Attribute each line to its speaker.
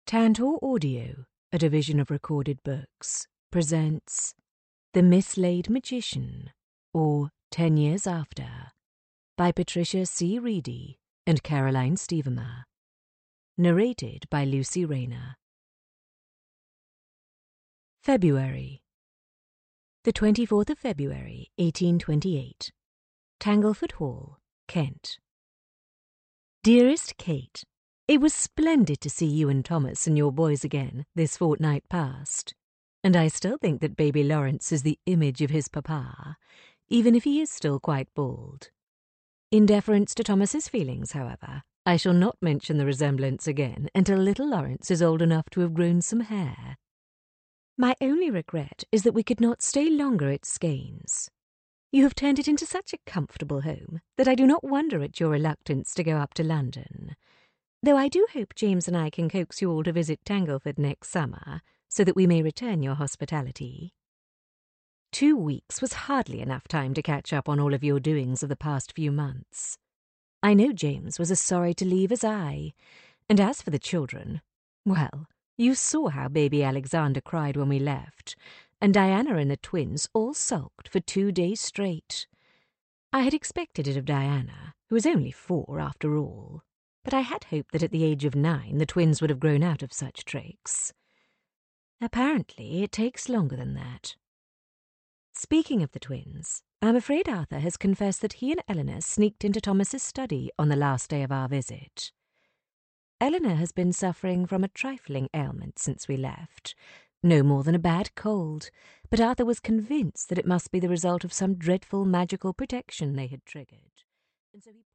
Speaker 1: Tantor Audio, a division of Recorded Books, presents The Mislaid Magician, or 10 Years After, by Patricia C. Reedy and Caroline Stevermer. Narrated by Lucy Rayner. February. The 24th of February, 1828. Tangleford Hall, Kent. Dearest Kate, it was splendid to see you and Thomas and your boys again this fortnight past, and I still think that baby Lawrence is the image of his papa, even if he is still quite bald. In deference to Thomas's feelings, however, I shall not mention the resemblance again until little Lawrence is old enough to have grown some hair. My only regret is that we could not stay longer at Skeins. You have turned it into such a comfortable home that I do not wonder at your reluctance to go up to London, though I do hope James and I can coax you all to visit Tangleford next summer, so that we may return your hospitality. 2 weeks was hardly enough time to catch up on all of your doings of the past few months. I know James was as sorry to leave as I, and as for the children, well, you saw how baby Alexander cried when we left, and Diana and the twins all sulked for 2 days straight. I had expected it of Diana, who was only 4 after all, but I had hoped that at the age of 9 the twins would have grown out of such tricks. Apparently it takes longer than that. Speaking of the twins, I'm afraid Arthur has confessed that he and Eleanor sneaked into Thomas's study on the last day of our visit. Eleanor has been suffering from a trifling ailment since we left, no more than a bad cold, but Arthur was convinced that it must be the result of some dreadful magical protection they had triggered, and so he